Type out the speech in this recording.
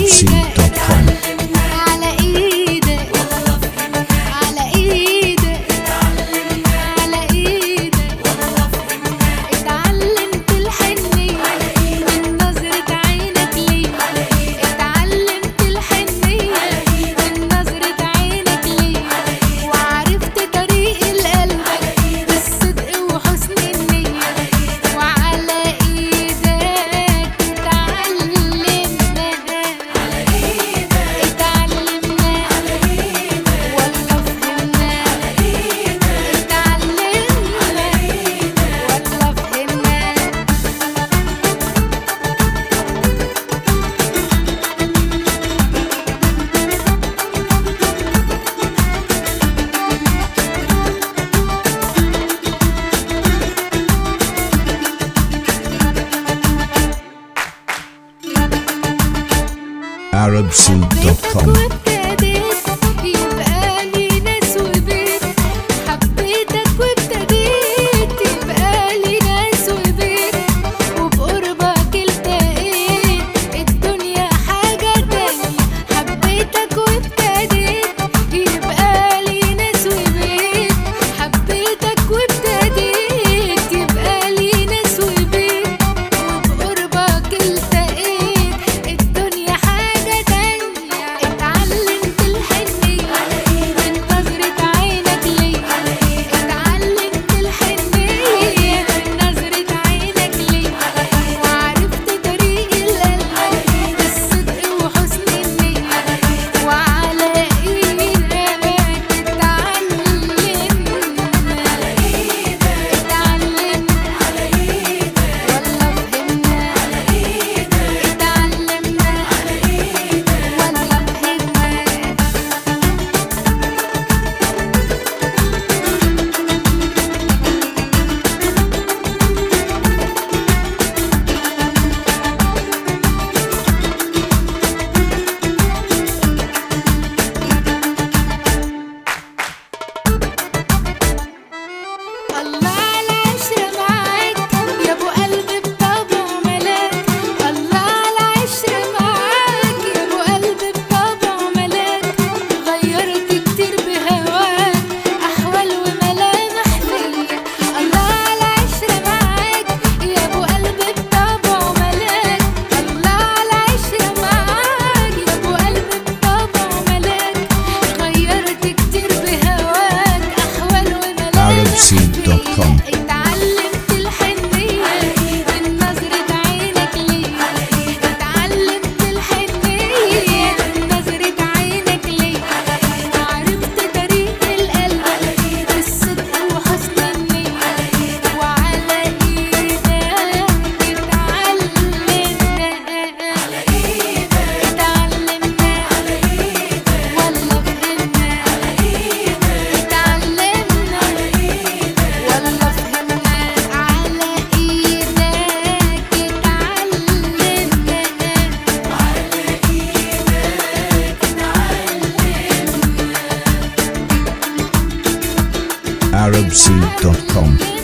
arabseed.com. على ايدك على ايدك على ايدك اتعلمت الحنية من نظرة عينك ليا، اتعلمت الحنية من نظرة عينك ليا، وعرفت طريق القلب بالصدق وحسن النية، وعلى ايدك اتعلمنا والله فهمنا، اتعلمنا والله فهمنا. arabseed.com. وابتديت يبقى لي ناس وبيت، حبيتك وابتديت يبقى لي ناس وبيت، وبقربك التقيت الدنيا حاجة تانية، حبيتك وابتديت يبقى لي ناس وبيت، حبيتك وابتديت يبقى لي ناس وبيت، وبقربك التقيت الدنيا حاجة تانية، اتعلمت الحنية من نظرة عينك ليا، اتعلمت الحنية من نظرة عينك ليا، وعرفت طريق القلب بالصدق وحسن النية، وعلى ايدك اتعلمنا والله فهمنا، اتعلمنا والله فهمنا. الله على عشرة معاك يا ابو قلبي بطبع ملاك، الله على عشرة معاك يا ابو قلبي بطبع ملاك، غيرت كتير بهواك احوال وملامح ليا، الله على عشرة معاك يا ابو قلبي بطبع ملاك، الله على عشرة معاك يا ابو قلبي بطبع ملاك، غيرت كتير بهواك احوال وملامح arabseed.com. اتعلمت الحنية من نظرة عينك ليا، اتعلمت الحنية من نظرة عينك ليا، وعرفت طريق القلب بالصدق وحسن النية، وعلى ايدك اتعلمنا والله فهمنا، اتعلمنا والله فهمنا، على ايدك اتعلمنا arabseed.com.